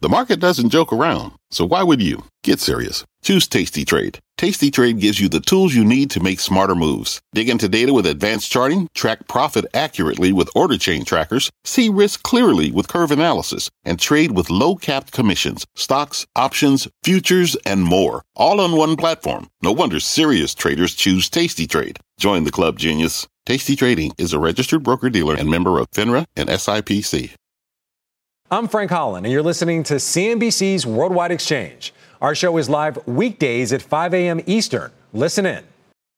The market doesn't joke around, so why would you? Get serious. Choose Tasty Trade. Tasty Trade gives you the tools you need to make smarter moves. Dig into data with advanced charting, track profit accurately with order chain trackers, see risk clearly with curve analysis, and trade with low-capped commissions, stocks, options, futures, and more. All on one platform. No wonder serious traders choose Tasty Trade. Join the club, genius. Tasty Trading is a registered broker-dealer and member of FINRA and SIPC. I'm Frank Holland, and you're listening to CNBC's Worldwide Exchange. Our show is live weekdays at 5 a.m. Eastern. Listen in.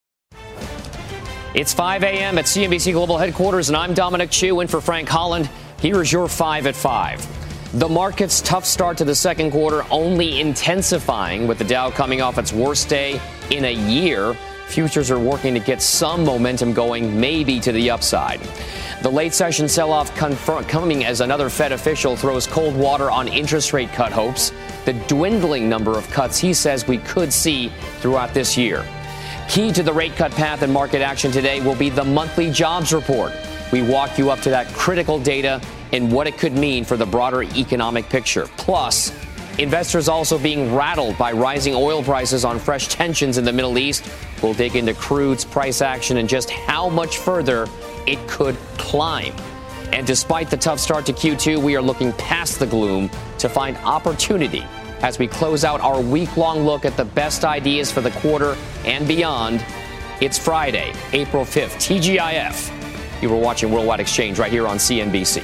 It's 5 a.m. at CNBC Global Headquarters, and I'm Dominic Chu in for Frank Holland. Here is your 5 at 5. The market's tough start to the second quarter only intensifying, with the Dow coming off its worst day in a year. Futures are working to get some momentum going, maybe to the upside. The late session sell-off coming as another Fed official throws cold water on interest rate cut hopes, the dwindling number of cuts he says we could see throughout this year. Key to the rate cut path and market action today will be the monthly jobs report. We walk you up to that critical data and what it could mean for the broader economic picture. Plus, investors also being rattled by rising oil prices on fresh tensions in the Middle East. We'll dig into crude's price action and just how much further it could climb. And despite the tough start to Q2, we are looking past the gloom to find opportunity as we close out our week-long look at the best ideas for the quarter and beyond. It's Friday, April 5th, TGIF. You were watching Worldwide Exchange right here on CNBC.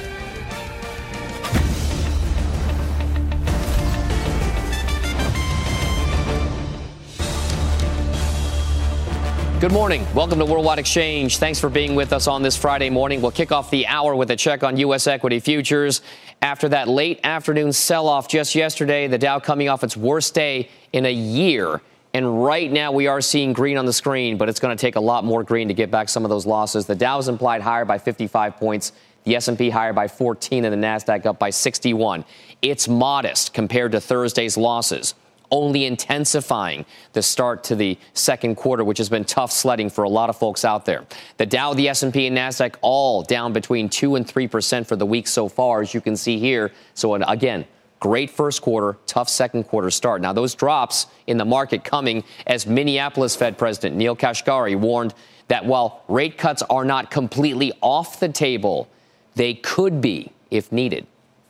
Good morning. Welcome to Worldwide Exchange. Thanks for being with us on this Friday morning. We'll kick off the hour with a check on U.S. equity futures. After that late afternoon sell-off just yesterday, the Dow coming off its worst day in a year. And right now we are seeing green on the screen, but it's going to take a lot more green to get back some of those losses. The Dow's implied higher by 55 points, the S&P higher by 14, and the Nasdaq up by 61. It's modest compared to Thursday's losses, only intensifying the start to the second quarter, which has been tough sledding for a lot of folks out there. The Dow, the S&P, and Nasdaq all down between 2 and 3% for the week so far, as you can see here. So, again, great first quarter, tough second quarter start. Now, those drops in the market coming as Minneapolis Fed President Neel Kashkari warned that while rate cuts are not completely off the table, they could be if needed.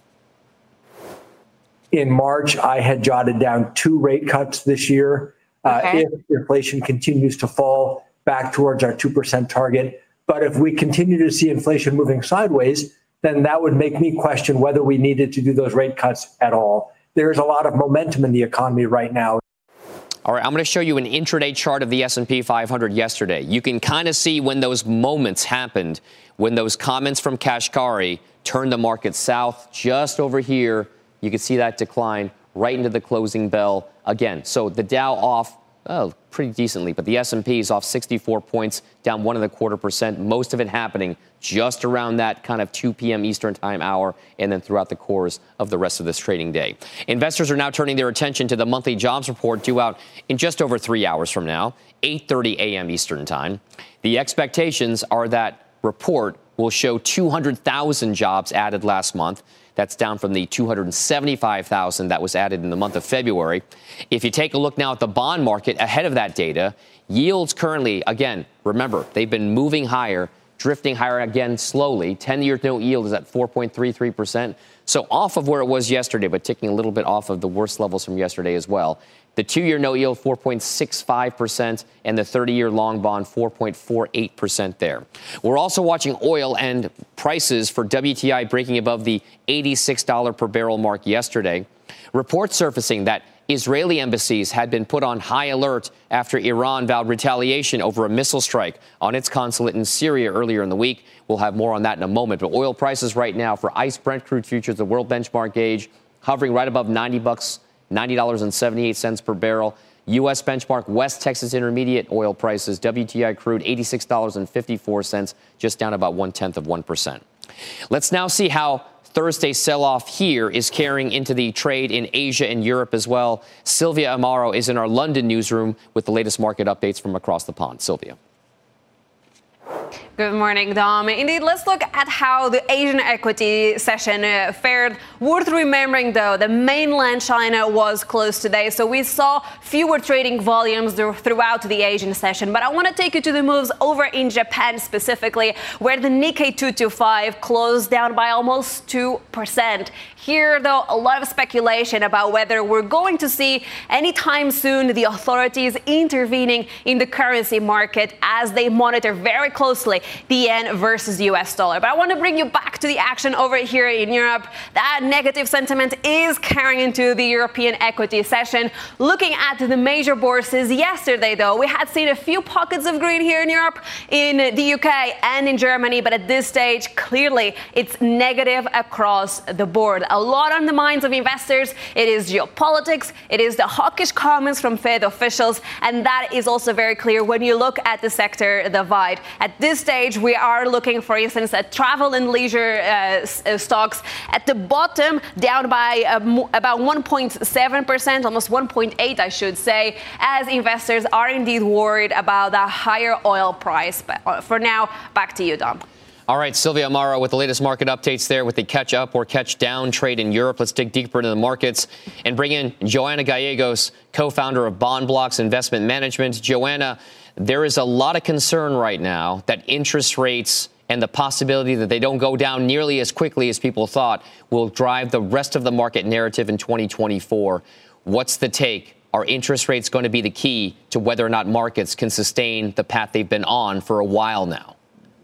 In March, I had jotted down 2 rate cuts this year. If inflation continues to fall back towards our 2% target. But if we continue to see inflation moving sideways, then that would make me question whether we needed to do those rate cuts at all. There's a lot of momentum in the economy right now. All right, I'm going to show you an intraday chart of the S&P 500 yesterday. You can kind of see when those moments happened, when those comments from Kashkari turned the market south just over here. You can see that decline right into the closing bell again. So the Dow off pretty decently, but the S&P is off 64 points, down 1.25%. Most of it happening just around that kind of 2 p.m. Eastern time hour, and then throughout the course of the rest of this trading day. Investors are now turning their attention to the monthly jobs report due out in just over 3 hours from now, 8:30 a.m. Eastern time. The expectations are that report will show 200,000 jobs added last month. That's down from the 275,000 that was added in the month of February. If you take a look now at the bond market ahead of that data, yields currently, again, remember, they've been moving higher, drifting higher again slowly. 10-year note yield is at 4.33%. So off of where it was yesterday, but ticking a little bit off of the worst levels from yesterday as well. The 2-year note yield, 4.65%, and the 30-year long bond, 4.48% there. We're also watching oil and prices for WTI breaking above the $86 per barrel mark yesterday. Reports surfacing that Israeli embassies had been put on high alert after Iran vowed retaliation over a missile strike on its consulate in Syria earlier in the week. We'll have more on that in a moment. But oil prices right now for ICE Brent crude futures, the world benchmark gauge, hovering right above $90.78 per barrel. U.S. benchmark West Texas Intermediate oil prices, WTI crude, $86.54, just down about 0.1%. Let's now see how Thursday's sell-off here is carrying into the trade in Asia and Europe as well. Sylvia Amaro is in our London newsroom with the latest market updates from across the pond. Sylvia. Good morning, Dom. Indeed, let's look at how the Asian equity session fared. Worth remembering, though, that mainland China was closed today, so we saw fewer trading volumes throughout the Asian session. But I want to take you to the moves over in Japan specifically, where the Nikkei 225 closed down by almost 2%. Here, though, a lot of speculation about whether we're going to see anytime soon the authorities intervening in the currency market as they monitor very closely the yen versus US dollar. But I want to bring you back to the action over here in Europe. That negative sentiment is carrying into the European equity session. Looking at the major bourses yesterday, though, we had seen a few pockets of green here in Europe, in the UK and in Germany, but at this stage, clearly, it's negative across the board. A lot on the minds of investors. It is geopolitics. It is the hawkish comments from Fed officials, and that is also very clear when you look at the sector divide. At this stage, we are looking, for instance, at travel and leisure stocks at the bottom, down by about 1.7%, almost 1.8%, I should say, as investors are indeed worried about the higher oil price. But for now, back to you, Dom. All right, Silvia Amaro with the latest market updates there with the catch up or catch down trade in Europe. Let's dig deeper into the markets and bring in Joanna Gallegos, co-founder of Bond Blocks Investment Management. Joanna, there is a lot of concern right now that interest rates and the possibility that they don't go down nearly as quickly as people thought will drive the rest of the market narrative in 2024. What's the take? Are interest rates going to be the key to whether or not markets can sustain the path they've been on for a while now?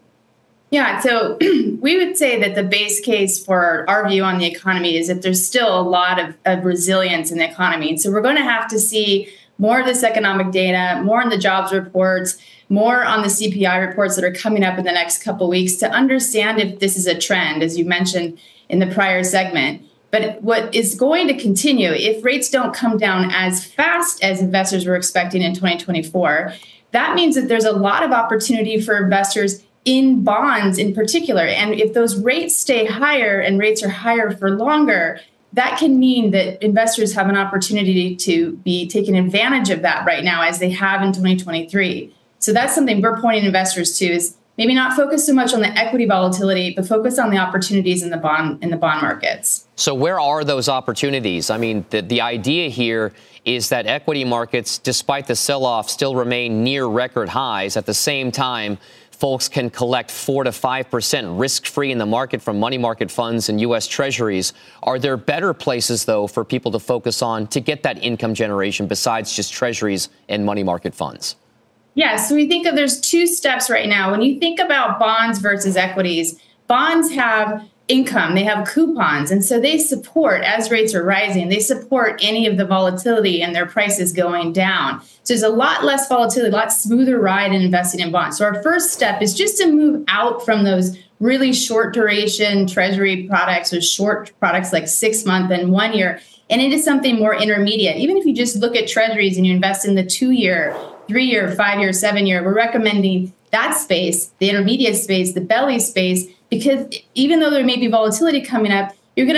Yeah, so we would say that the base case for our view on the economy is that there's still a lot of resilience in the economy. And so we're going to have to see more of this economic data, more on the jobs reports, more on the CPI reports that are coming up in the next couple of weeks to understand if this is a trend, as you mentioned in the prior segment. But what is going to continue, if rates don't come down as fast as investors were expecting in 2024, that means that there's a lot of opportunity for investors in bonds in particular. And if those rates stay higher and rates are higher for longer, that can mean that investors have an opportunity to be taking advantage of that right now, as they have in 2023. So that's something we're pointing investors to, is maybe not focus so much on the equity volatility, but focus on the opportunities in the bond markets. So where are those opportunities? I mean, the idea here is that equity markets, despite the sell-off, still remain near record highs. At the same time, folks can collect 4 to 5% risk-free in the market from money market funds and U.S. Treasuries. Are there better places, though, for people to focus on to get that income generation besides just Treasuries and money market funds? Yeah, so we think there's two steps right now. When you think about bonds versus equities, bonds have income, they have coupons, and so they support, as rates are rising, they support any of the volatility and their prices going down. So there's a lot less volatility, a lot smoother ride in investing in bonds. So our first step is just to move out from those really short duration treasury products or short products like 6 month and 1 year, and into something more intermediate. Even if you just look at treasuries and you invest in the 2 year, 3 year, 5 year, 7 year, we're recommending that space, the intermediate space, the belly space, because even though there may be volatility coming up,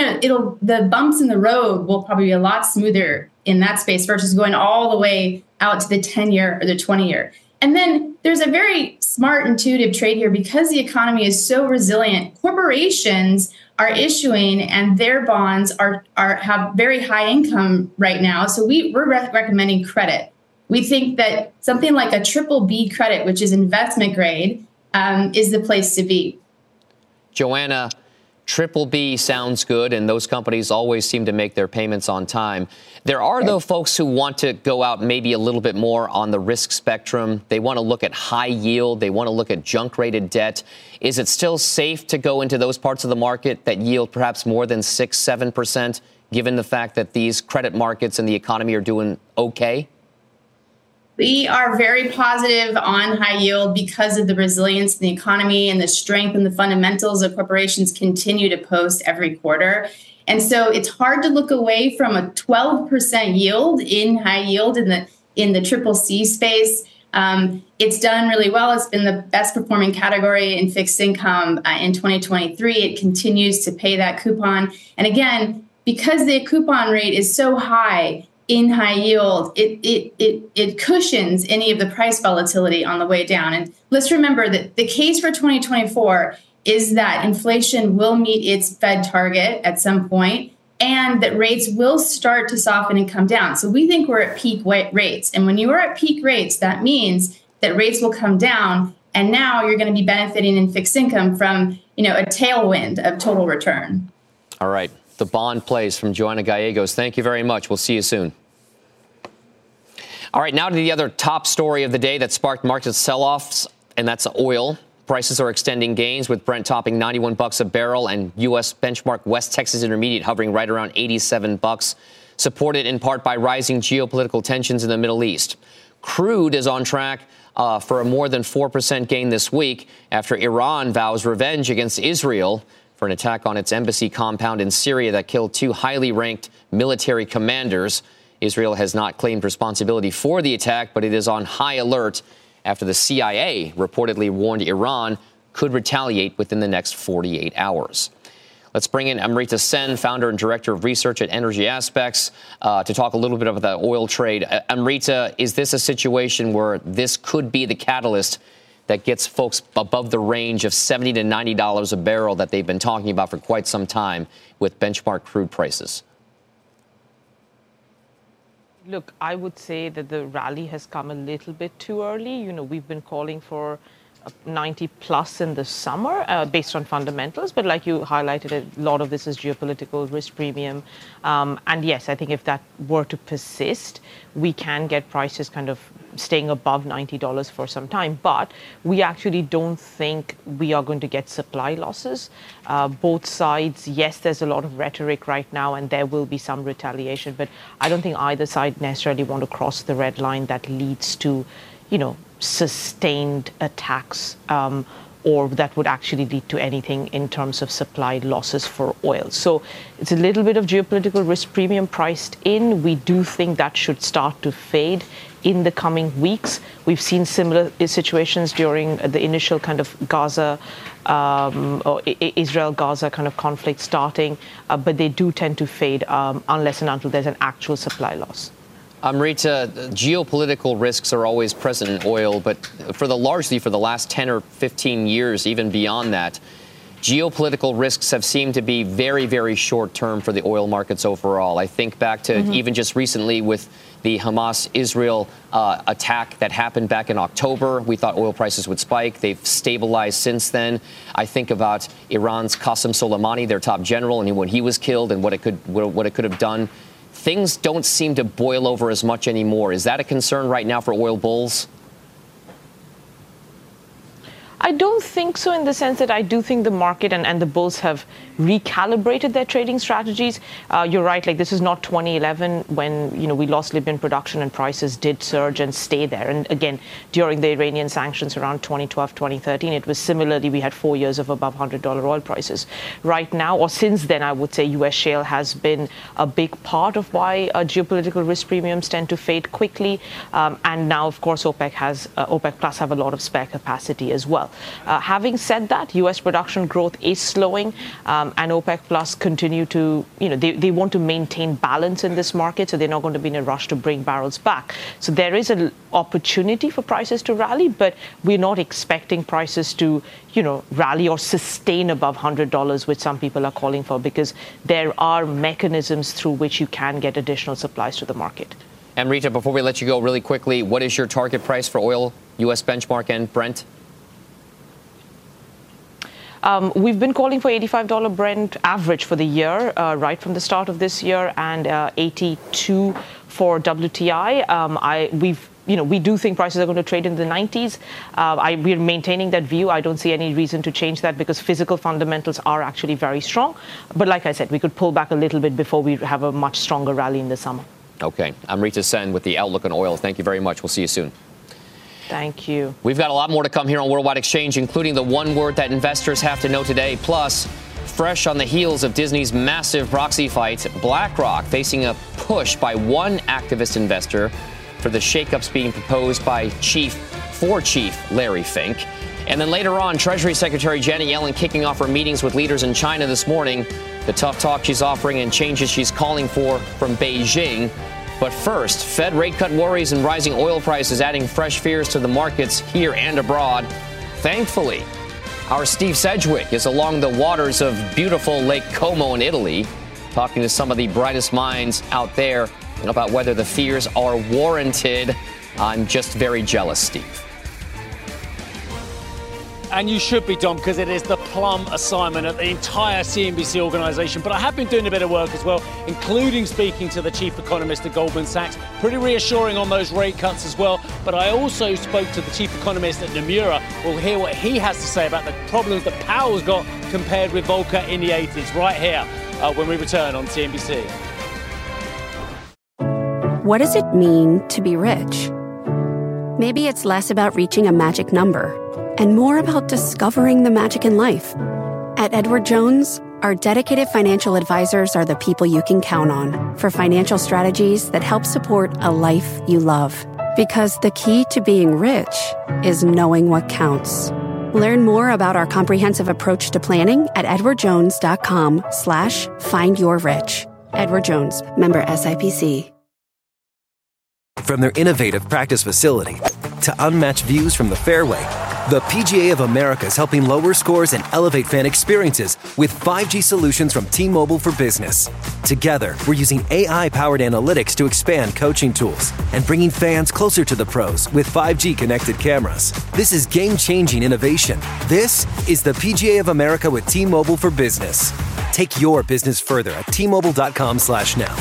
the bumps in the road will probably be a lot smoother in that space versus going all the way out to the 10 year or the 20 year. And then there's a very smart, intuitive trade here because the economy is so resilient. Corporations are issuing and their bonds have very high income right now. So we're recommending credit. We think that something like a BBB credit, which is investment grade, is the place to be. Joanna, BBB sounds good, and those companies always seem to make their payments on time. There are, though, folks who want to go out maybe a little bit more on the risk spectrum. They want to look at high yield. They want to look at junk-rated debt. Is it still safe to go into those parts of the market that yield perhaps more than 6-7%, given the fact that these credit markets and the economy are doing okay? We are very positive on high yield because of the resilience in the economy and the strength and the fundamentals that corporations continue to post every quarter. And so it's hard to look away from a 12% yield in high yield in the CCC space. It's done really well. It's been the best performing category in fixed income in 2023. It continues to pay that coupon. And again, because the coupon rate is so high, in high yield, it cushions any of the price volatility on the way down. And let's remember that the case for 2024 is that inflation will meet its Fed target at some point, and that rates will start to soften and come down. So we think we're at peak rates. And when you are at peak rates, that means that rates will come down. And now you're going to be benefiting in fixed income from, a tailwind of total return. All right. The bond plays from Joanna Gallegos. Thank you very much. We'll see you soon. All right. Now to the other top story of the day that sparked market sell-offs, and that's oil. Prices are extending gains, with Brent topping $91 a barrel and U.S. benchmark West Texas Intermediate hovering right around $87, supported in part by rising geopolitical tensions in the Middle East. Crude is on track for a more than 4% gain this week after Iran vows revenge against Israel for an attack on its embassy compound in Syria that killed 2 highly ranked military commanders. Israel has not claimed responsibility for the attack, but it is on high alert after the CIA reportedly warned Iran could retaliate within the next 48 hours. Let's bring in Amrita Sen, founder and director of research at Energy Aspects, to talk a little bit about the oil trade. Amrita, is this a situation where this could be the catalyst that gets folks above the range of $70 to $90 a barrel that they've been talking about for quite some time with benchmark crude prices? Look, I would say that the rally has come a little bit too early. We've been calling for 90 plus in the summer based on fundamentals. But like you highlighted, a lot of this is geopolitical risk premium. And yes, I think if that were to persist, we can get prices kind of staying above $90 for some time. But we actually don't think we are going to get supply losses. Both sides, yes, there's a lot of rhetoric right now, and there will be some retaliation. But I don't think either side necessarily want to cross the red line that leads to, sustained attacks or that would actually lead to anything in terms of supply losses for oil. So it's a little bit of geopolitical risk premium priced in. We do think that should start to fade in the coming weeks. We've seen similar situations during the initial kind of Gaza or Israel-Gaza kind of conflict starting, but they do tend to fade unless and until there's an actual supply loss. Amrita, geopolitical risks are always present in oil, but largely for the last 10 or 15 years, even beyond that, geopolitical risks have seemed to be very, very short term for the oil markets overall. I think back to even just recently with the Hamas-Israel attack that happened back in October. We thought oil prices would spike. They've stabilized since then. I think about Iran's Qasem Soleimani, their top general, and when he was killed and what it could have done. Things don't seem to boil over as much anymore. Is that a concern right now for oil bulls? I don't think so, in the sense that I do think the market and the bulls have recalibrated their trading strategies. You're right, like this is not 2011 when, we lost Libyan production and prices did surge and stay there. And again, during the Iranian sanctions around 2012, 2013, it was similarly, we had 4 years of above $100 oil prices. Right now, or since then, I would say U.S. shale has been a big part of why geopolitical risk premiums tend to fade quickly. And now, of course, OPEC Plus have a lot of spare capacity as well. Having said that, U.S. production growth is slowing, and OPEC Plus continue to, they want to maintain balance in this market, so they're not going to be in a rush to bring barrels back. So there is an opportunity for prices to rally, but we're not expecting prices to, rally or sustain above $100, which some people are calling for, because there are mechanisms through which you can get additional supplies to the market. Amrita, before we let you go really quickly, what is your target price for oil, U.S. benchmark and Brent? We've been calling for $85 Brent average for the year, right from the start of this year, and 82 for WTI. We do think prices are going to trade in the 90s. We're maintaining that view. I don't see any reason to change that because physical fundamentals are actually very strong. But like I said, we could pull back a little bit before we have a much stronger rally in the summer. Okay. Amrita Sen with the Outlook on Oil. Thank you very much. We'll see you soon. Thank you. We've got a lot more to come here on Worldwide Exchange, including the one word that investors have to know today. Plus, fresh on the heels of Disney's massive proxy fight, BlackRock facing a push by one activist investor for the shakeups being proposed by Chief Larry Fink. And then later on, Treasury Secretary Janet Yellen kicking off her meetings with leaders in China this morning. The tough talk she's offering and changes she's calling for from Beijing. But first, Fed rate cut worries and rising oil prices adding fresh fears to the markets here and abroad. Thankfully, our Steve Sedgwick is along the waters of beautiful Lake Como in Italy, talking to some of the brightest minds out there about whether the fears are warranted. I'm just very jealous, Steve. And you should be, Dom, because it is the plum assignment at the entire CNBC organization. But I have been doing a bit of work as well, including speaking to the chief economist at Goldman Sachs. Pretty reassuring on those rate cuts as well. But I also spoke to the chief economist at Nomura. We'll hear what he has to say about the problems that Powell's got compared with Volcker in the 80s, right here when we return on CNBC. What does it mean to be rich? Maybe it's less about reaching a magic number and more about discovering the magic in life. At Edward Jones, our dedicated financial advisors are the people you can count on for financial strategies that help support a life you love. Because the key to being rich is knowing what counts. Learn more about our comprehensive approach to planning at edwardjones.com/findyourrich. Edward Jones, member SIPC. From their innovative practice facility to unmatched views from the fairway, the PGA of America is helping lower scores and elevate fan experiences with 5G solutions from T-Mobile for Business. Together, we're using AI-powered analytics to expand coaching tools and bringing fans closer to the pros with 5G connected cameras. This is game-changing innovation. This is the PGA of America with T-Mobile for Business. Take your business further at T-Mobile.com/now.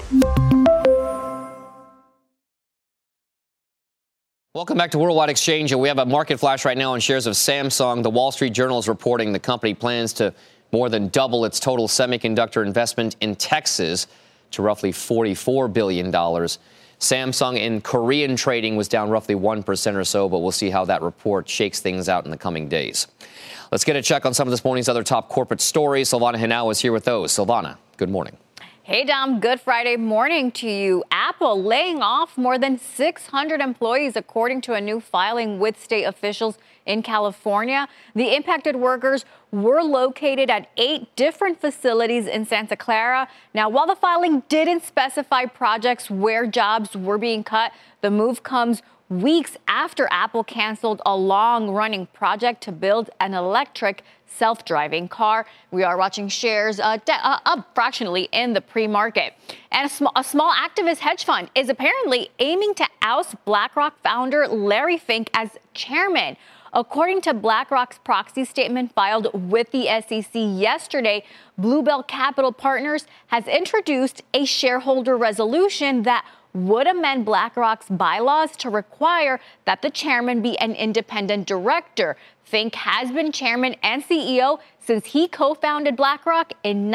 Welcome back to Worldwide Exchange. We have a market flash right now on shares of Samsung. The Wall Street Journal is reporting the company plans to more than double its total semiconductor investment in Texas to roughly $44 billion. Samsung in Korean trading was down roughly 1% or so, but we'll see how that report shakes things out in the coming days. Let's get a check on some of this morning's other top corporate stories. Silvana Henao is here with those. Silvana, good morning. Hey, Dom. Good Friday morning to you. Apple laying off more than 600 employees, according to a new filing with state officials in California. The impacted workers were located at 8 different facilities in Santa Clara. Now, while the filing didn't specify projects where jobs were being cut, the move comes weeks after Apple canceled a long-running project to build an electric self-driving car. We are watching shares up fractionally in the pre-market. And a small activist hedge fund is apparently aiming to oust BlackRock founder Larry Fink as chairman. According to BlackRock's proxy statement filed with the SEC yesterday, Bluebell Capital Partners has introduced a shareholder resolution that would amend BlackRock's bylaws to require that the chairman be an independent director. Fink has been chairman and CEO since he co-founded BlackRock in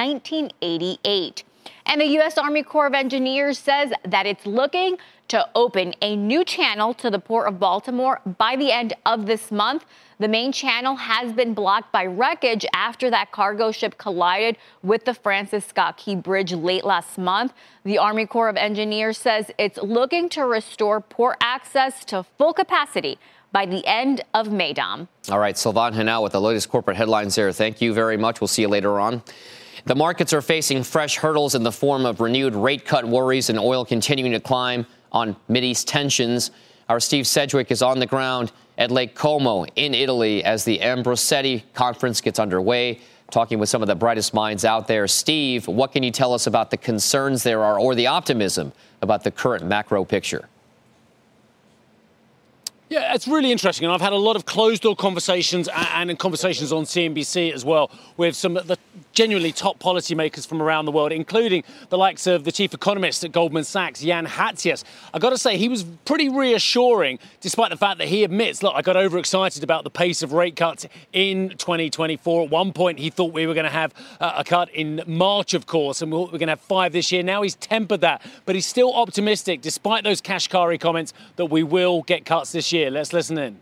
1988. And the U.S. Army Corps of Engineers says that it's looking to open a new channel to the Port of Baltimore by the end of this month. The main channel has been blocked by wreckage after that cargo ship collided with the Francis Scott Key Bridge late last month. The Army Corps of Engineers says it's looking to restore port access to full capacity by the end of May, Dom. All right, Silvana Henao with the latest corporate headlines there. Thank you very much. We'll see you later on. The markets are facing fresh hurdles in the form of renewed rate cut worries and oil continuing to climb on Mideast tensions. Our Steve Sedgwick is on the ground at Lake Como in Italy as the Ambrosetti conference gets underway, talking with some of the brightest minds out there. Steve, what can you tell us about the concerns there are or the optimism about the current macro picture? Yeah, it's really interesting. And I've had a lot of closed-door conversations and conversations on CNBC as well with some of the genuinely top policymakers from around the world, including the likes of the chief economist at Goldman Sachs, Jan Hatzius. I got to say, he was pretty reassuring, despite the fact that he admits, look, I got overexcited about the pace of rate cuts in 2024. At one point, he thought we were going to have a cut in March, of course, and we're going to have 5 this year. Now he's tempered that, but he's still optimistic, despite those Kashkari comments, that we will get cuts this year. Let's listen in.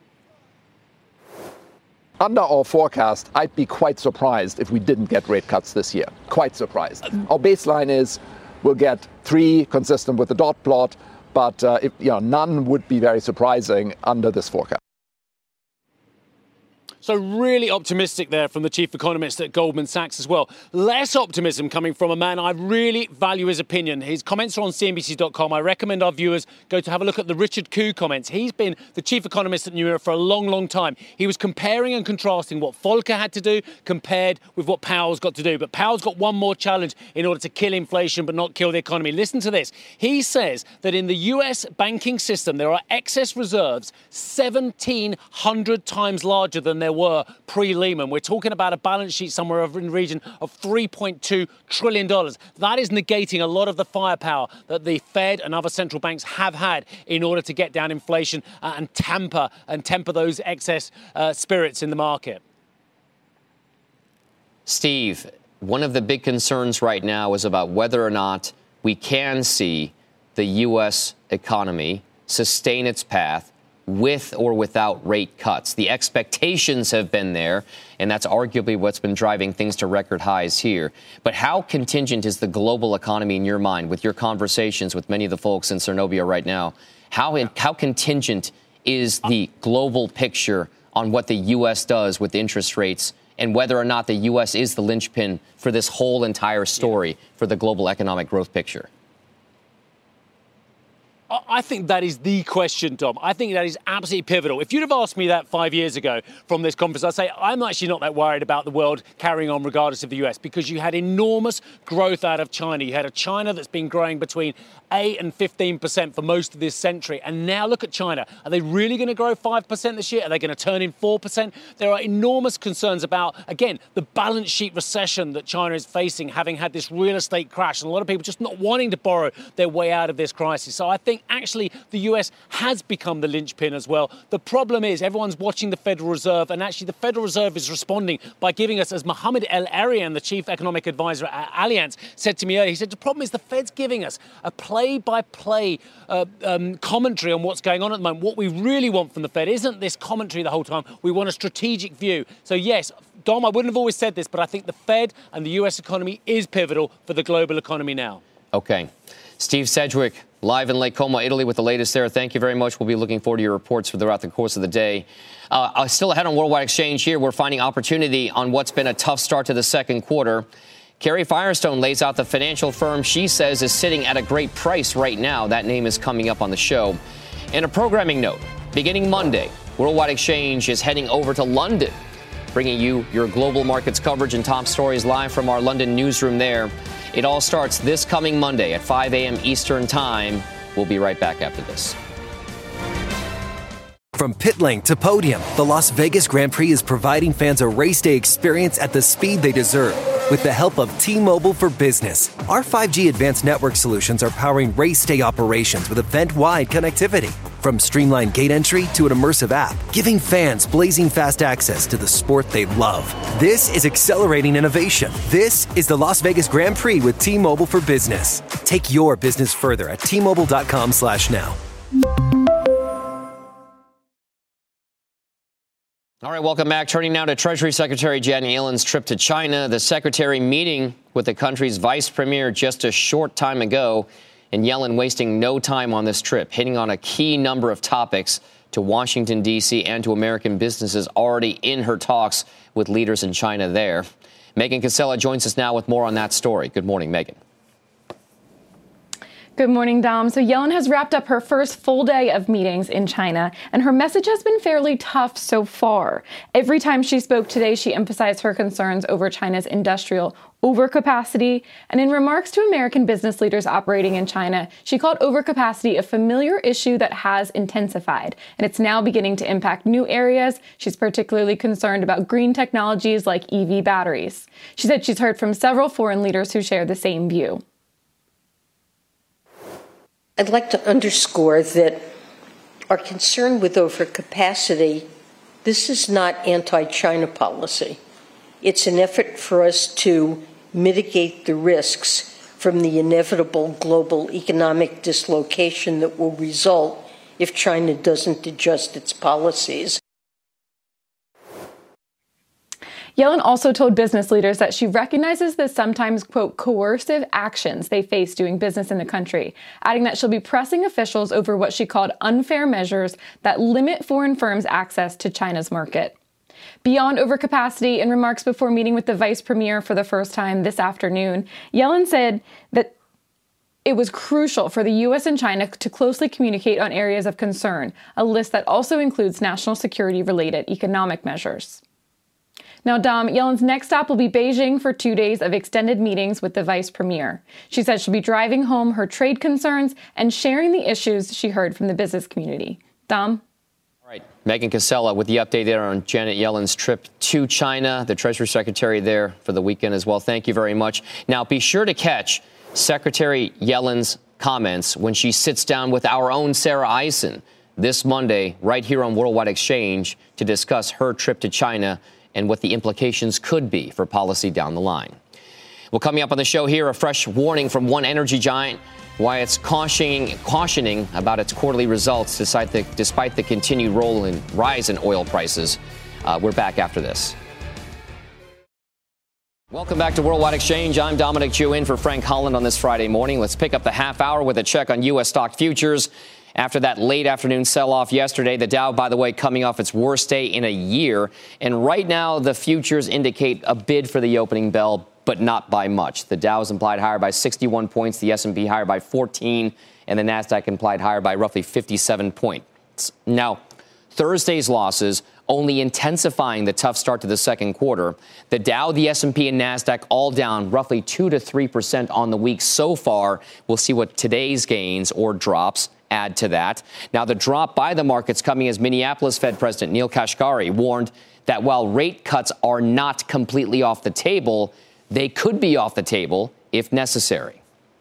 Under our forecast, I'd be quite surprised if we didn't get rate cuts this year. Quite surprised. Our baseline is we'll get 3 consistent with the dot plot, but none would be very surprising under this forecast. So really optimistic there from the chief economist at Goldman Sachs as well. Less optimism coming from a man I really value his opinion. His comments are on CNBC.com. I recommend our viewers go to have a look at the Richard Koo comments. He's been the chief economist at New Era for a long, long time. He was comparing and contrasting what Volcker had to do compared with what Powell's got to do. But Powell's got one more challenge in order to kill inflation but not kill the economy. Listen to this. He says that in the US banking system, there are excess reserves 1,700 times larger than there were pre-Lehman. We're talking about a balance sheet somewhere in the region of $3.2 trillion. That is negating a lot of the firepower that the Fed and other central banks have had in order to get down inflation and temper those excess spirits in the market. Steve, one of the big concerns right now is about whether or not we can see the U.S. economy sustain its path with or without rate cuts. The expectations have been there, and that's arguably what's been driving things to record highs here. But how contingent is the global economy in your mind, with your conversations with many of the folks in Cernovia right now? How contingent is the global picture on what the U.S. does with interest rates and whether or not the U.S. is the linchpin for this whole entire story for the global economic growth picture? I think that is the question, Dom. I think that is absolutely pivotal. If you'd have asked me that 5 years ago from this conference, I'd say I'm actually not that worried about the world carrying on regardless of the US, because you had enormous growth out of China. You had a China that's been growing between 8 and 15% for most of this century. And now look at China. Are they really going to grow 5% this year? Are they going to turn in 4%? There are enormous concerns about, again, the balance sheet recession that China is facing, having had this real estate crash, and a lot of people just not wanting to borrow their way out of this crisis. So I think actually the US has become the linchpin as well. The problem is everyone's watching the Federal Reserve, and actually the Federal Reserve is responding by giving us, as Mohamed El-Erian, the chief economic advisor at Allianz, said to me earlier, he said the problem is the Fed's giving us a play-by-play commentary on what's going on at the moment. What we really want from the Fed isn't this commentary the whole time. We want a strategic view. So yes, Dom, I wouldn't have always said this, but I think the Fed and the US economy is pivotal for the global economy now. Okay. Steve Sedgwick, live in Lake Como, Italy, with the latest there. Thank you very much. We'll be looking forward to your reports throughout the course of the day. Still ahead on Worldwide Exchange here. We're finding opportunity on what's been a tough start to the second quarter. Carrie Firestone lays out the financial firm she says is sitting at a great price right now. That name is coming up on the show. And a programming note, beginning Monday, Worldwide Exchange is heading over to London, bringing you your global markets coverage and top stories live from our London newsroom there. It all starts this coming Monday at 5 a.m. Eastern Time. We'll be right back after this. From pit lane to podium, the Las Vegas Grand Prix is providing fans a race day experience at the speed they deserve. With the help of T-Mobile for Business, our 5G advanced network solutions are powering race day operations with event-wide connectivity. From streamlined gate entry to an immersive app, giving fans blazing fast access to the sport they love. This is accelerating innovation. This is the Las Vegas Grand Prix with T-Mobile for Business. Take your business further at T-Mobile.com/now. All right, welcome back. Turning now to Treasury Secretary Janet Yellen's trip to China. The secretary meeting with the country's vice premier just a short time ago, and Yellen wasting no time on this trip, hitting on a key number of topics to Washington, D.C. and to American businesses already in her talks with leaders in China there. Megan Casella joins us now with more on that story. Good morning, Megan. Good morning, Dom. So Yellen has wrapped up her first full day of meetings in China, and her message has been fairly tough so far. Every time she spoke today, she emphasized her concerns over China's industrial overcapacity. And in remarks to American business leaders operating in China, she called overcapacity a familiar issue that has intensified, and it's now beginning to impact new areas. She's particularly concerned about green technologies like EV batteries. She said she's heard from several foreign leaders who share the same view. I'd like to underscore that our concern with overcapacity, this is not anti-China policy. It's an effort for us to mitigate the risks from the inevitable global economic dislocation that will result if China doesn't adjust its policies. Yellen also told business leaders that she recognizes the sometimes, quote, coercive actions they face doing business in the country, adding that she'll be pressing officials over what she called unfair measures that limit foreign firms' access to China's market. Beyond overcapacity, in remarks before meeting with the vice premier for the first time this afternoon, Yellen said that it was crucial for the U.S. and China to closely communicate on areas of concern, a list that also includes national security-related economic measures. Now, Dom, Yellen's next stop will be Beijing for 2 days of extended meetings with the vice premier. She said she'll be driving home her trade concerns and sharing the issues she heard from the business community. Dom? All right. Megan Casella with the update there on Janet Yellen's trip to China, the Treasury Secretary there for the weekend as well. Thank you very much. Now, be sure to catch Secretary Yellen's comments when she sits down with our own Sarah Eisen this Monday right here on Worldwide Exchange to discuss her trip to China and what the implications could be for policy down the line. Well, coming up on the show here, a fresh warning from one energy giant, why it's cautioning about its quarterly results despite the continued rise in oil prices. We're back after this. Welcome back to Worldwide Exchange. I'm Dominic Chu in for Frank Holland on this Friday morning. Let's pick up the half hour with a check on U.S. stock futures. After that late afternoon sell-off yesterday, the Dow, by the way, coming off its worst day in a year. And right now, the futures indicate a bid for the opening bell, but not by much. The Dow is implied higher by 61 points, the S&P higher by 14, and the Nasdaq implied higher by roughly 57 points. Now, Thursday's losses only intensifying the tough start to the second quarter. The Dow, the S&P, and Nasdaq all down roughly 2 to 3% on the week so far. We'll see what today's gains or drops add to that. Now, the drop by the markets coming as Minneapolis Fed President Neel Kashkari warned that while rate cuts are not completely off the table, they could be off the table if necessary.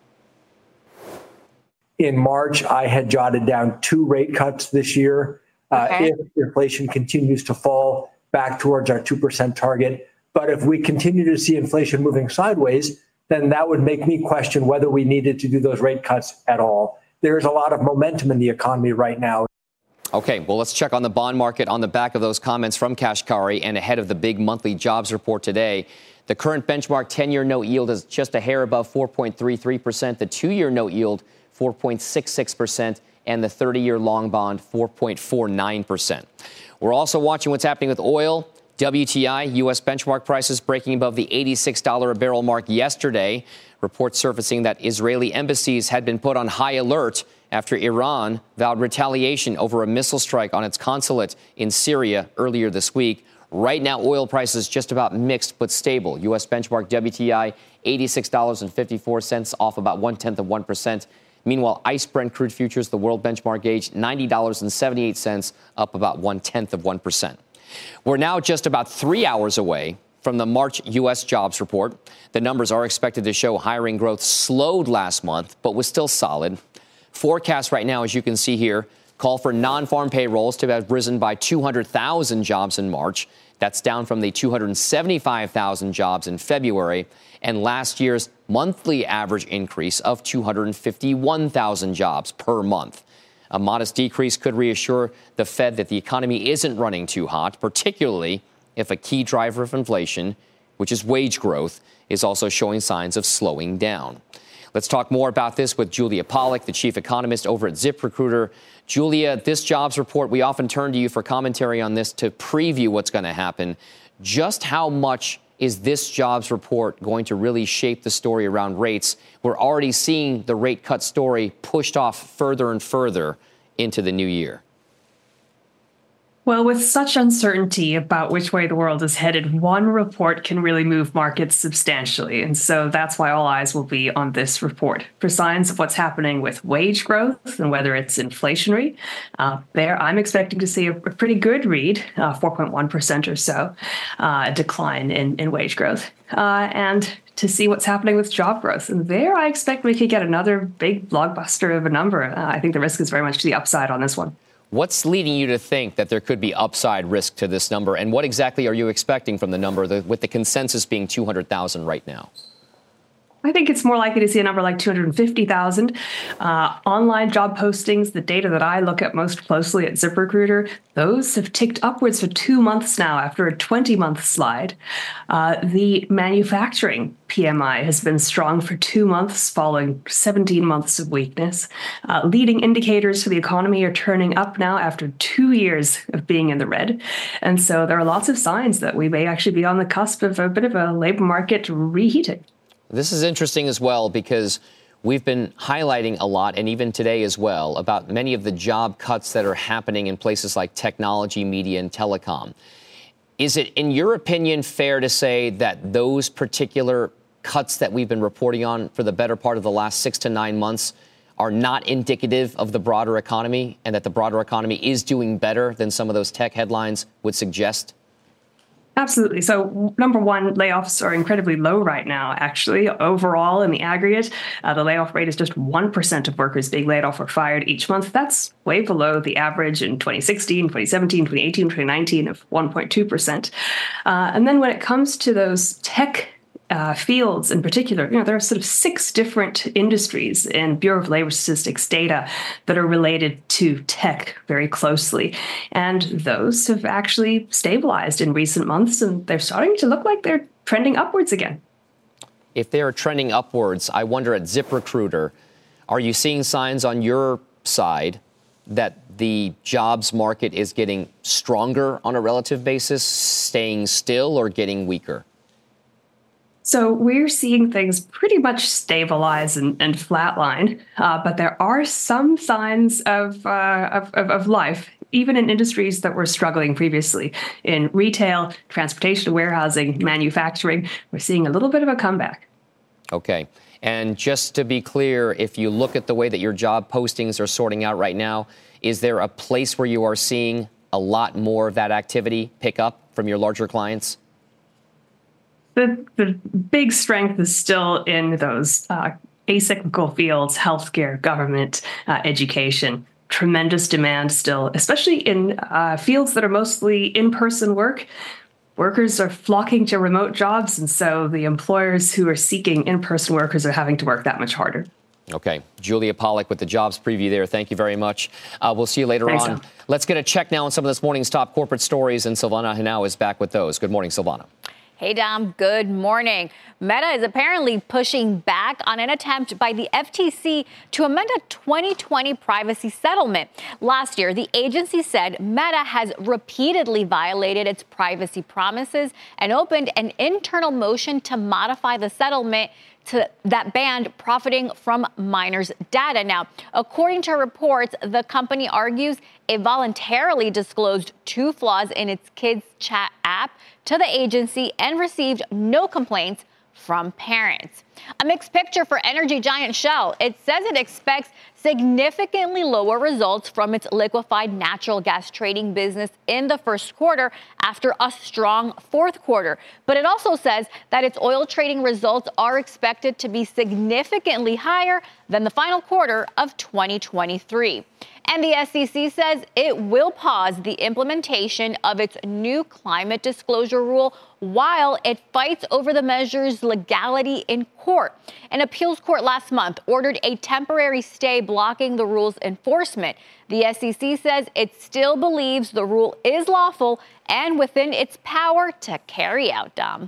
In March, I had jotted down 2 rate cuts this year. If inflation continues to fall back towards our 2% target. But if we continue to see inflation moving sideways, then that would make me question whether we needed to do those rate cuts at all. There's a lot of momentum in the economy right now. Okay, well, let's check on the bond market on the back of those comments from Kashkari and ahead of the big monthly jobs report today. The current benchmark 10-year note yield is just a hair above 4.33%. The 2-year note yield, 4.66%. And the 30-year long bond, 4.49%. We're also watching what's happening with oil. WTI, U.S. benchmark prices breaking above the $86 a barrel mark yesterday. Reports surfacing that Israeli embassies had been put on high alert after Iran vowed retaliation over a missile strike on its consulate in Syria earlier this week. Right now, oil prices just about mixed but stable. U.S. benchmark WTI, $86.54, off about 0.1%. Meanwhile, ICE Brent crude futures, the world benchmark gauge, $90.78, up about 0.1%. We're now just about 3 hours away from the March U.S. jobs report. The numbers are expected to show hiring growth slowed last month, but was still solid. Forecasts right now, as you can see here, call for non-farm payrolls to have risen by 200,000 jobs in March. That's down from the 275,000 jobs in February and last year's monthly average increase of 251,000 jobs per month. A modest decrease could reassure the Fed that the economy isn't running too hot, particularly if a key driver of inflation, which is wage growth, is also showing signs of slowing down. Let's talk more about this with Julia Pollack, the chief economist over at ZipRecruiter. Julia, this jobs report, we often turn to you for commentary on this to preview what's going to happen. Just how much is this jobs report going to really shape the story around rates? We're already seeing the rate cut story pushed off further and further into the new year. Well, with such uncertainty about which way the world is headed, one report can really move markets substantially. And so that's why all eyes will be on this report for signs of what's happening with wage growth and whether it's inflationary. There, I'm expecting to see a pretty good read, 4.1% or so, decline in wage growth. And to see what's happening with job growth. And there, I expect we could get another big blockbuster of a number. I think the risk is very much to the upside on this one. What's leading you to think that there could be upside risk to this number? And what exactly are you expecting from the number, with the consensus being 200,000 right now? I think it's more likely to see a number like 250,000. Online job postings, the data that I look at most closely at ZipRecruiter, those have ticked upwards for 2 months now after a 20-month slide. The manufacturing PMI has been strong for 2 months following 17 months of weakness. Leading indicators for the economy are turning up now after 2 years of being in the red. And so there are lots of signs that we may actually be on the cusp of a bit of a labor market reheating. This is interesting as well because we've been highlighting a lot, and even today as well, about many of the job cuts that are happening in places like technology, media, and telecom. Is it, in your opinion, fair to say that those particular cuts that we've been reporting on for the better part of the last 6 to 9 months are not indicative of the broader economy, and that the broader economy is doing better than some of those tech headlines would suggest? Absolutely. So, number one, layoffs are incredibly low right now, actually. Overall, in the aggregate, the layoff rate is just 1% of workers being laid off or fired each month. That's way below the average in 2016, 2017, 2018, 2019 of 1.2%. And then when it comes to those tech fields in particular, there are sort of 6 different industries in Bureau of Labor Statistics data that are related to tech very closely. And those have actually stabilized in recent months, and they're starting to look like they're trending upwards again. If they are trending upwards, I wonder at ZipRecruiter, are you seeing signs on your side that the jobs market is getting stronger on a relative basis, staying still, or getting weaker? So we're seeing things pretty much stabilize and flatline, but there are some signs of life, even in industries that were struggling previously. In retail, transportation, warehousing, manufacturing, we're seeing a little bit of a comeback. Okay. And just to be clear, if you look at the way that your job postings are sorting out right now, is there a place where you are seeing a lot more of that activity pick up from your larger clients? The big strength is still in those acyclical fields, healthcare, government, education. Tremendous demand still, especially in fields that are mostly in-person work. Workers are flocking to remote jobs, and so the employers who are seeking in-person workers are having to work that much harder. Okay. Julia Pollack with the jobs preview there. Thank you very much. We'll see you later Thanks, on. Tom. Let's get a check now on some of this morning's top corporate stories, and Silvana Henao is back with those. Good morning, Silvana. Hey, Dom. Good morning. Meta is apparently pushing back on an attempt by the FTC to amend a 2020 privacy settlement. Last year, the agency said Meta has repeatedly violated its privacy promises and opened an internal motion to modify the settlement that banned profiting from minors' data. Now, according to reports, the company argues it voluntarily disclosed 2 flaws in its kids' chat app to the agency and received no complaints from parents. A mixed picture for energy giant Shell. It says it expects significantly lower results from its liquefied natural gas trading business in the first quarter after a strong fourth quarter. But it also says that its oil trading results are expected to be significantly higher than the final quarter of 2023. And the SEC says it will pause the implementation of its new climate disclosure rule while it fights over the measure's legality in court. An appeals court last month ordered a temporary stay blocking the rule's enforcement. The SEC says it still believes the rule is lawful and within its power to carry out, Dom.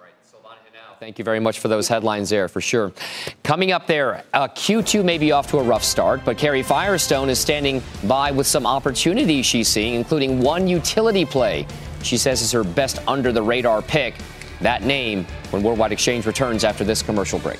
Thank you very much for those headlines there, for sure. Coming up there, Q2 may be off to a rough start, but Carrie Firestone is standing by with some opportunities she's seeing, including one utility play she says is her best under-the-radar pick. That name when Worldwide Exchange returns after this commercial break.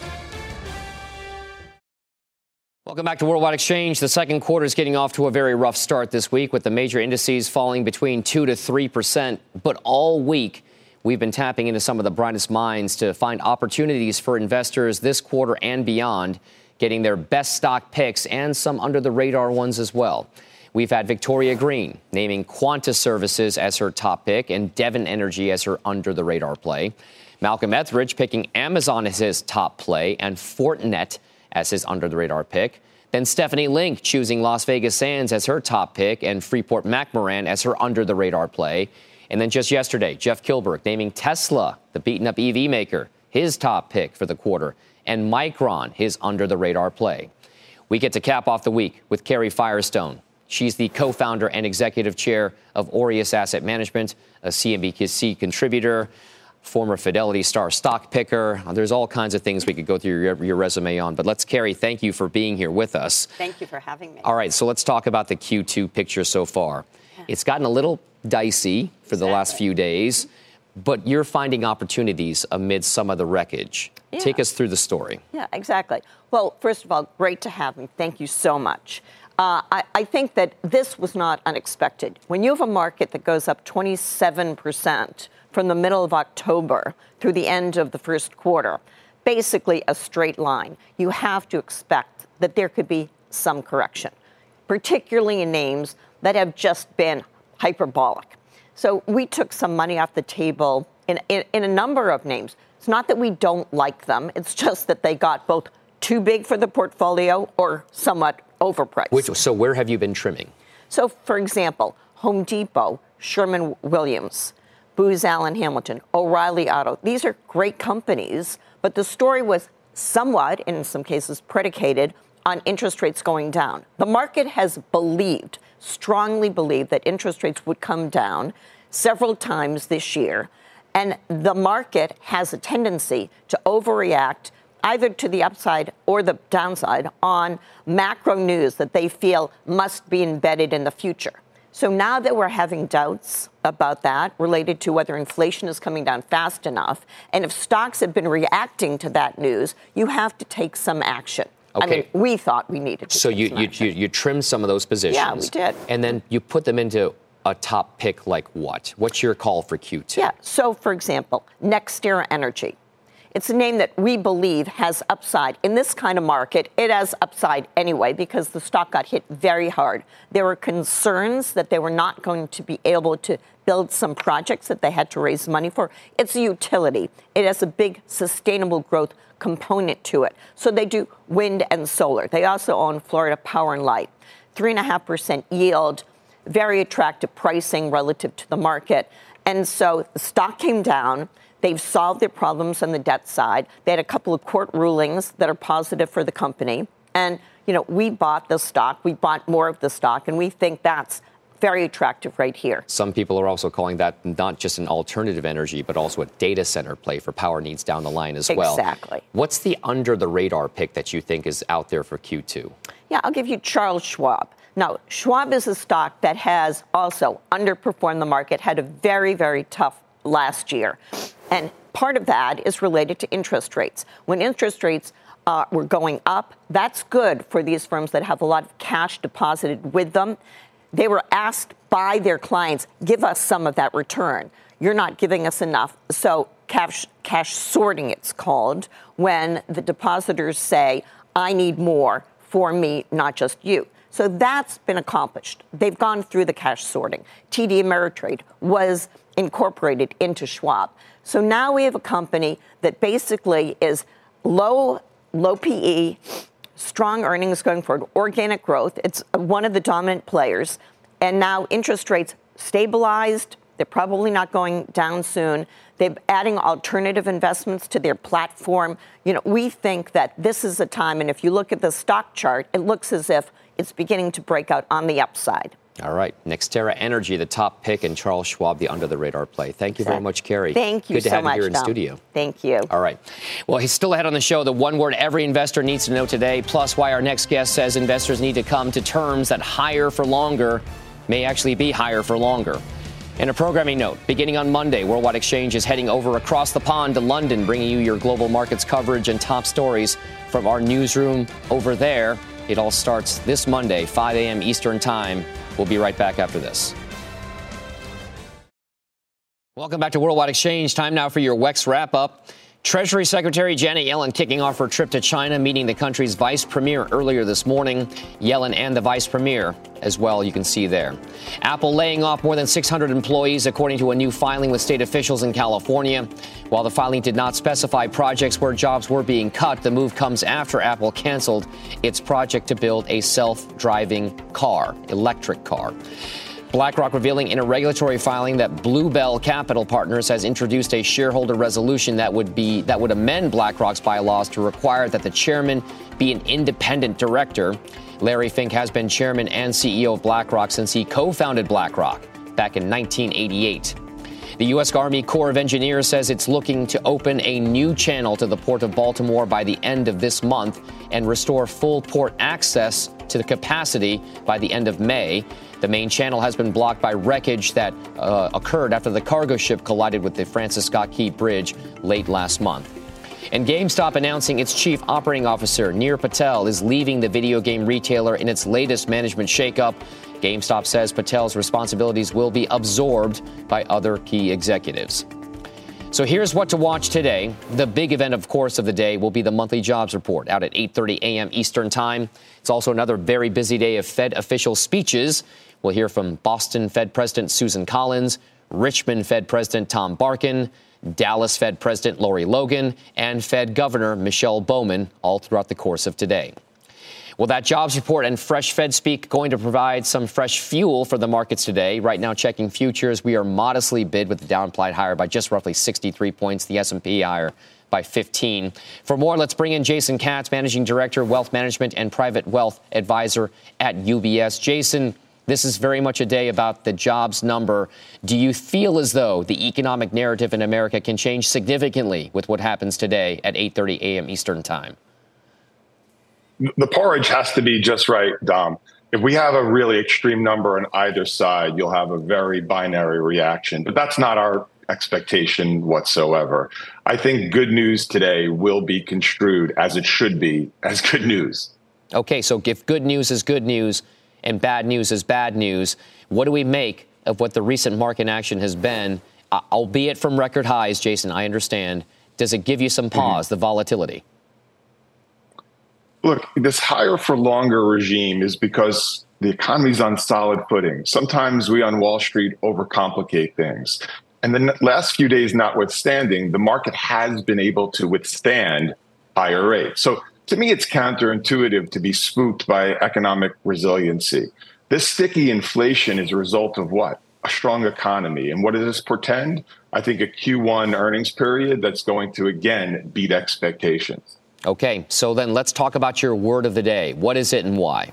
Welcome back to Worldwide Exchange. The second quarter is getting off to a very rough start this week, with the major indices falling between 2 to 3%, but all week we've been tapping into some of the brightest minds to find opportunities for investors this quarter and beyond, getting their best stock picks and some under-the-radar ones as well. We've had Victoria Green naming Quanta Services as her top pick and Devon Energy as her under-the-radar play. Malcolm Etheridge picking Amazon as his top play and Fortinet as his under-the-radar pick. Then Stephanie Link choosing Las Vegas Sands as her top pick and Freeport-McMoRan as her under-the-radar play. And then just yesterday, Jeff Kilberg naming Tesla, the beaten-up EV maker, his top pick for the quarter, and Micron, his under-the-radar play. We get to cap off the week with Carrie Firestone. She's the co-founder and executive chair of Aureus Asset Management, a CNBC contributor, former Fidelity Star stock picker. There's all kinds of things we could go through your resume on. But Carrie, thank you for being here with us. Thank you for having me. All right, so let's talk about the Q2 picture so far. It's gotten a little dicey for the last few days, but you're finding opportunities amid some of the wreckage. Yeah. Take us through the story. Yeah, exactly. Well, first of all, great to have me. Thank you so much. I think that this was not unexpected. When you have a market that goes up 27% from the middle of October through the end of the first quarter, basically a straight line, you have to expect that there could be some correction, particularly in names that have just been hyperbolic. So we took some money off the table in a number of names. It's not that we don't like them. It's just that they got both too big for the portfolio or somewhat overpriced. So where have you been trimming? So, for example, Home Depot, Sherwin-Williams, Booz Allen Hamilton, O'Reilly Auto. These are great companies, but the story was somewhat, in some cases, predicated on interest rates going down. The market has strongly believed that interest rates would come down several times this year, and the market has a tendency to overreact either to the upside or the downside on macro news that they feel must be embedded in the future. So now that we're having doubts about that related to whether inflation is coming down fast enough, and if stocks have been reacting to that news, you have to take some action. Okay. I mean, we thought we needed to. So you trimmed some of those positions. Yeah, we did. And then you put them into a top pick like what? What's your call for Q2? Yeah, so for example, NextEra Energy. It's a name that we believe has upside. In this kind of market, it has upside anyway because the stock got hit very hard. There were concerns that they were not going to be able to build some projects that they had to raise money for. It's a utility. It has a big sustainable growth component to it. So they do wind and solar. They also own Florida Power and Light. 3.5% yield, very attractive pricing relative to the market. And so the stock came down. They've solved their problems on the debt side. They had a couple of court rulings that are positive for the company. And, we bought the stock. We bought more of the stock. And we think that's very attractive right here. Some people are also calling that not just an alternative energy, but also a data center play for power needs down the line as well. Exactly. What's the under-the-radar pick that you think is out there for Q2? Yeah, I'll give you Charles Schwab. Now, Schwab is a stock that has also underperformed the market, had a very, very tough last year. And part of that is related to interest rates. When interest rates were going up, that's good for these firms that have a lot of cash deposited with them. They were asked by their clients, give us some of that return. You're not giving us enough. So cash sorting, it's called, when the depositors say, I need more for me, not just you. So that's been accomplished. They've gone through the cash sorting. TD Ameritrade was incorporated into Schwab. So now we have a company that basically is low PE, strong earnings going forward, organic growth. It's one of the dominant players. And now interest rates stabilized. They're probably not going down soon. They're adding alternative investments to their platform. We think that this is a time, and if you look at the stock chart, it looks as if it's beginning to break out on the upside. All right. NextEra Energy, the top pick, and Charles Schwab, the under-the-radar play. Thank you very much, Carrie. Thank you so much. Good to have you here in studio. Thank you. All right. Well, he's still ahead on the show. The one word every investor needs to know today, plus why our next guest says investors need to come to terms that higher for longer may actually be higher for longer. And a programming note, beginning on Monday, Worldwide Exchange is heading over across the pond to London, bringing you your global markets coverage and top stories from our newsroom over there. It all starts this Monday, 5 a.m. Eastern Time. We'll be right back after this. Welcome back to Worldwide Exchange. Time now for your WEX wrap-up. Treasury Secretary Janet Yellen kicking off her trip to China, meeting the country's vice premier earlier this morning. Yellen and the vice premier as well, you can see there. Apple laying off more than 600 employees, according to a new filing with state officials in California. While the filing did not specify projects where jobs were being cut, the move comes after Apple canceled its project to build a self-driving car, electric car. BlackRock revealing in a regulatory filing that Bluebell Capital Partners has introduced a shareholder resolution that would amend BlackRock's bylaws to require that the chairman be an independent director. Larry Fink has been chairman and CEO of BlackRock since he co-founded BlackRock back in 1988. The U.S. Army Corps of Engineers says it's looking to open a new channel to the Port of Baltimore by the end of this month and restore full port access to the capacity by the end of May. The main channel has been blocked by wreckage that occurred after the cargo ship collided with the Francis Scott Key Bridge late last month. And GameStop announcing its chief operating officer, Nir Patel, is leaving the video game retailer in its latest management shakeup. GameStop says Patel's responsibilities will be absorbed by other key executives. So here's what to watch today. The big event, of course, of the day will be the monthly jobs report out at 8:30 a.m. Eastern time. It's also another very busy day of Fed official speeches. We'll hear from Boston Fed President Susan Collins, Richmond Fed President Tom Barkin, Dallas Fed President Lori Logan, and Fed Governor Michelle Bowman all throughout the course of today. Well, that jobs report and fresh Fed speak going to provide some fresh fuel for the markets today. Right now, checking futures, we are modestly bid with the Dow implied higher by just roughly 63 points, the S&P higher by 15. For more, let's bring in Jason Katz, Managing Director, Wealth Management and Private Wealth Advisor at UBS. Jason, this is very much a day about the jobs number. Do you feel as though the economic narrative in America can change significantly with what happens today at 8:30 a.m. Eastern time? The porridge has to be just right, Dom. If we have a really extreme number on either side, you'll have a very binary reaction. But that's not our expectation whatsoever. I think good news today will be construed, as it should be, as good news. Okay, so if good news is good news and bad news is bad news, what do we make of what the recent market action has been, albeit from record highs, Jason, I understand. Does it give you some pause, the volatility? Look, this higher for longer regime is because the economy's on solid footing. Sometimes we on Wall Street overcomplicate things. And the last few days notwithstanding, the market has been able to withstand higher rates. So to me, it's counterintuitive to be spooked by economic resiliency. This sticky inflation is a result of what? A strong economy. And what does this portend? I think a Q1 earnings period that's going to, again, beat expectations. Okay, so then let's talk about your word of the day. What is it and why?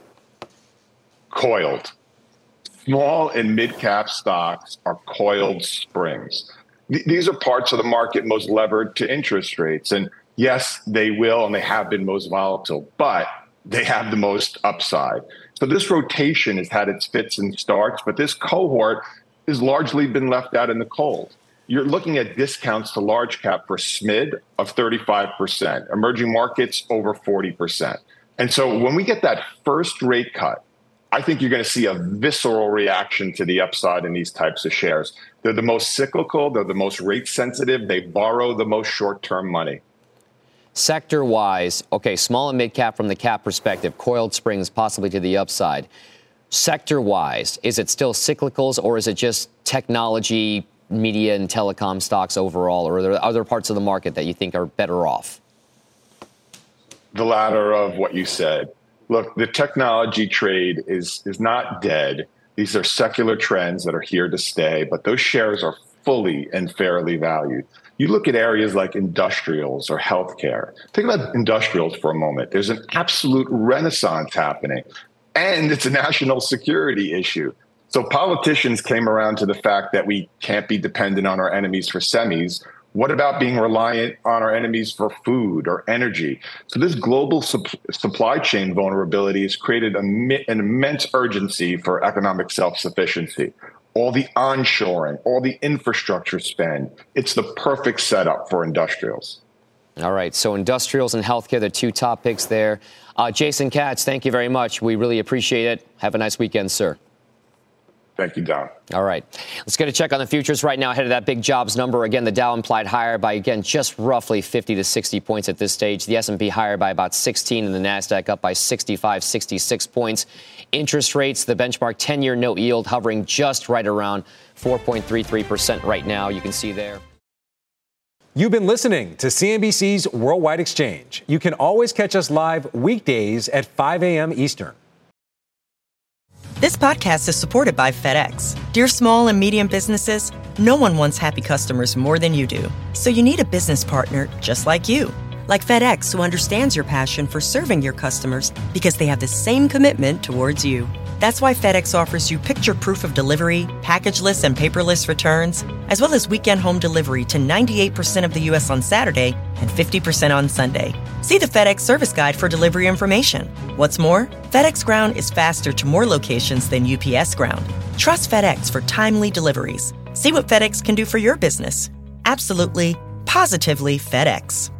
Coiled. Small and mid-cap stocks are coiled springs. These are parts of the market most levered to interest rates. And yes, they will and they have been most volatile, but they have the most upside. So this rotation has had its fits and starts, but this cohort has largely been left out in the cold. You're looking at discounts to large cap for SMID of 35%, emerging markets over 40%. And so when we get that first rate cut, I think you're going to see a visceral reaction to the upside in these types of shares. They're the most cyclical. They're the most rate sensitive. They borrow the most short-term money. Sector-wise, okay, small and mid-cap from the cap perspective, coiled springs possibly to the upside. Sector-wise, is it still cyclicals or is it just technology, media and telecom stocks overall, or are there other parts of the market that you think are better off? The latter of what you said. Look, the technology trade is not dead. These are secular trends that are here to stay, but those shares are fully and fairly valued. You look at areas like industrials or healthcare. Think about industrials for a moment. There's an absolute renaissance happening, and it's a national security issue. So politicians came around to the fact that we can't be dependent on our enemies for semis. What about being reliant on our enemies for food or energy? So this global supply chain vulnerability has created an immense urgency for economic self-sufficiency. All the onshoring, all the infrastructure spend, it's the perfect setup for industrials. All right, so industrials and healthcare, the two top picks there. Jason Katz, thank you very much. We really appreciate it. Have a nice weekend, sir. Thank you, Don. All right. Let's get a check on the futures right now ahead of that big jobs number. Again, the Dow implied higher by, again, just roughly 50 to 60 points at this stage. The S&P higher by about 16 and the NASDAQ up by 65, 66 points. Interest rates, the benchmark 10-year note yield hovering just right around 4.33% right now. You can see there. You've been listening to CNBC's Worldwide Exchange. You can always catch us live weekdays at 5 a.m. Eastern. This podcast is supported by FedEx. Dear small and medium businesses, no one wants happy customers more than you do. So you need a business partner just like you. Like FedEx, who understands your passion for serving your customers because they have the same commitment towards you. That's why FedEx offers you picture proof of delivery, packageless and paperless returns, as well as weekend home delivery to 98% of the U.S. on Saturday and 50% on Sunday. See the FedEx service guide for delivery information. What's more, FedEx Ground is faster to more locations than UPS Ground. Trust FedEx for timely deliveries. See what FedEx can do for your business. Absolutely, positively FedEx.